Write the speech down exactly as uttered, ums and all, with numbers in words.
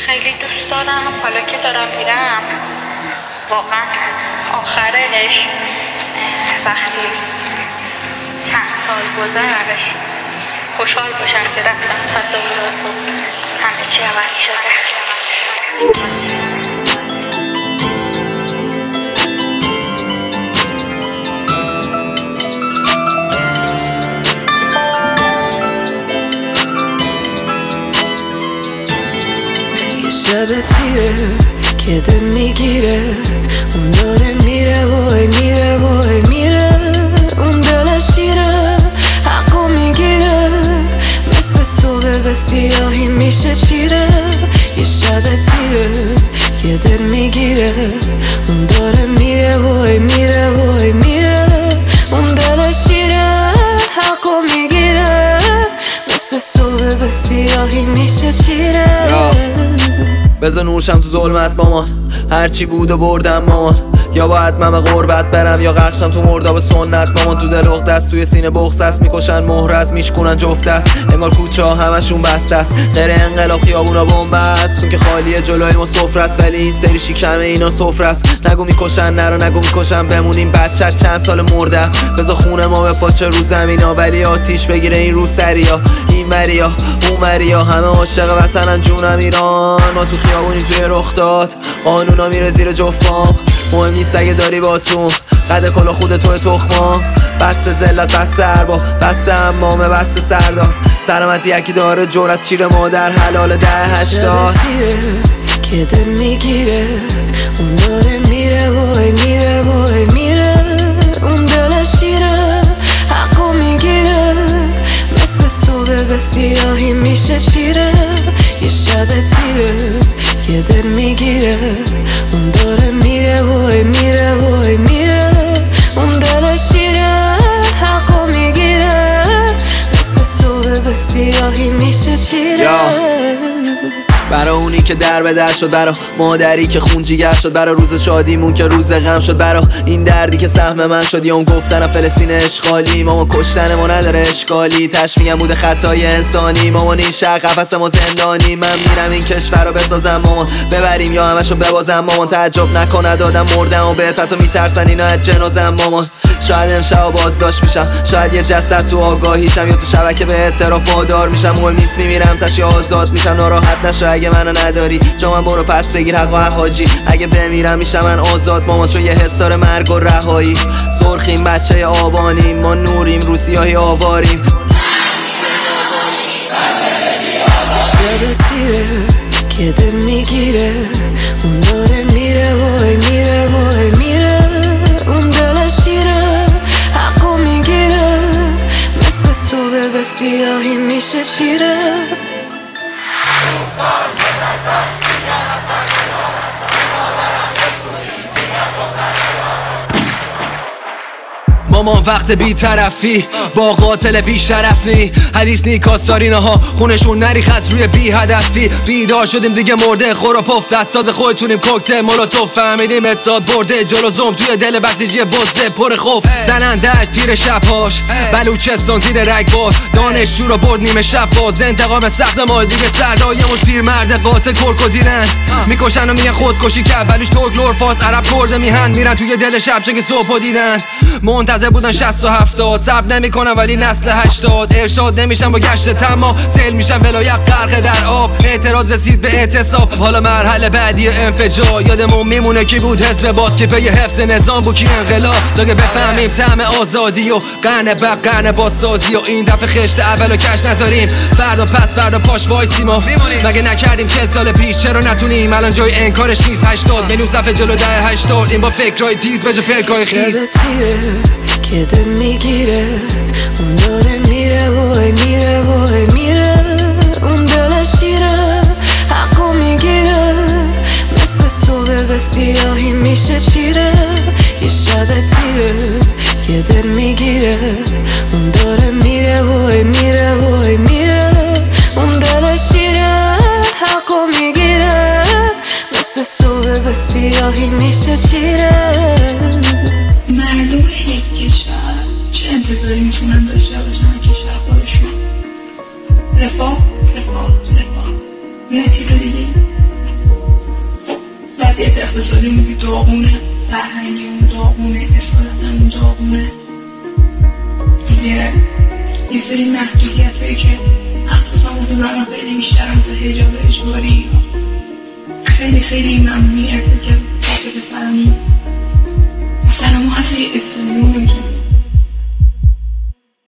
خیلی دوست دارم. حالا که دارم میرم واقعا آخرش وقتی چند سال گذشت خوشحال باشم که رفتم تصورات و همه چی عوض شده. شب تیره که دل میگیره، اون داره میره وای میره وای میره، اون دل شیره حقو میگیره، مثل صبح به سیاهی میشه چیره. یه شب تیره که دل میگیره، اون داره میره وای میره وای میره، اون دل شیره حقو میگیره، مثل صبح به سیاهی میشه چیره. بذار نورشم تو ظلمت مامان، هرچی بود و بردم مامان، یا باید من به غربت برم یا غرقشم تو مرداب سنت مامان. تو دل دست توی سینه بغض است، میکشن مهر است میشکنن جفت است، انگار کوچه ها همشون بسته است، غیر انقلاب خیابونا بمب است، چون که خالیه جلوی ما سفره است، ولی این سری شکم اینا سفره است. نگو میکشن نرو نگو میکشن بمونیم، بچه چند سال مرده است، بذار خونه ما به پاچه رو زمینا، ولی آتیش بگیره این رو سریا، این مریا اون مریا، همه عاشق وطنن جونم ایران. ما تو خیابونیم توی رخ داد، قانونا میره زیر جفام، مهم نیست اگه داری باتون قد کلا خود توی تخمام، بسته زلت بسته ارباب بسته امامه بسته سردار، سلامتی یکی داره جورت چیره مادر حلال ده هشتاد. که دل میگیره، اون داره میره وای میره وای میره، اون دل شیره حقو میگیره، مثل صبح به سیاهی میشه چیره. یه شب تیره که دل میگیره، اون داره میره وای میره وای میره، اون دل شیره حقو میگیره، مثل صبح به سیاهی میشه چیره. برا اونی که در به در شد، برا مادری که خون جیگر شد، برا روز شادیمون که روز غم شد، برا این دردی که سهم من شد، یا اون گفتنم فلسطین اشغالی، ماما کشتن ما نداره اشکالی، تش میگم بوده خطای انسانی، مامان این شهر قفس ما زندانی، من میرم این کشور رو بسازم مامان، ببریم یا همشو ببازم مامان، تعجب نکنه دادم مردم و بهت حتی میترسن اینا از جنازم مامان. شاید امشب بازداشت میشم، شاید یه جسد تو آگاهیشم، یا تو شبکه به اعتراف وادار میشم، مهم نیست میمیرم تش آزاد میشم، ناراحت نشو اگه منو نداری، جا من برو پس بگیر حق و حاجی، اگه بمیرم میشم من آزاد مامان، چون یه حس داره مرگ و رهایی، سرخیم بچه آبانیم، ما نوریم رو سیاهی آواریم. شب تیره که دل میگیره، اون داره میره وای میره وای میره، اون دل شیره حقو میگیره، مثل صبح به سیاهی میشه چیره. مامان وقت بی طرفی با قاتل بی شرف نی، حدیث نی کاستارینه ها خونشون نریخ از روی بی هدفی، بیدار شدیم دیگه مرده خورا پف دستاز خودتونیم کوکتل مولوتوف، فهمیدیم اتحاد برده جلو زوم توی دل بسیجی بزه پر خوف، زنندش تیر شبهاش بلوچستان زیر رگبار، دانشجو رو برد نیمه شب باز، انتقام سخت ما دیگه سردایمون پیر مرد قاتل کرکودیرن، میکشن و میگن خودکشی کرد، بلوش ترک لور فارس عرب کرده میهن، میرن توی دل شب چون که صبح دیدن، منتظر بودن شصت و هفتاد، صبر نمیکنن ولی نسل هشتاد، ارشاد نمیشن با گشت تما، سیل میشن ولایت غرق در آب، اعتراض رسید به اعتصاب، حالا مرحله بعدی انفجار، یادمون میمونه کی بود حزب باد که پی حفظ نظام بود کی انقلاب، تا که بفهمیم طعم آزادی و قرن بعد قرن بازسازی، و این دفعه خشت اولو کش نذاریم، فردا پس فردا پاش وایسیم، ما مگه نکردیم چهل سال پیش، چرا نتونیم الان جای انکارش نیست، هشتاد میلیون صفحه جلو ده هشتاد، این با فکرای تیز به جا پلکای خیز. که دل میگیره، اون داره میره وای میره وای میره، اون دل شیره حقو میگیره، مثل صبح به سیاهی میشه چیره. یه شب تیره که دل میگیره، اون داره میره وای میره وای میره، اون دل شیره حقو میگیره، مثل صبح به سیاهی میشه چیره. مردم یک کشور چه انتظاری میتونن داشته باشن کشور خودشون؟ رفاه رفاه رفاه یه چیز دیگه وضعیت اقتصادیمون داغونه، فرهنگیمون داغونه، اصالتمون داغونه دیگه. یه سری محدودیت هایی که مخصوصا واسه زنان خیلی بیشتر مثل حجاب اجباری، خیلی خیلی ممنوعیت که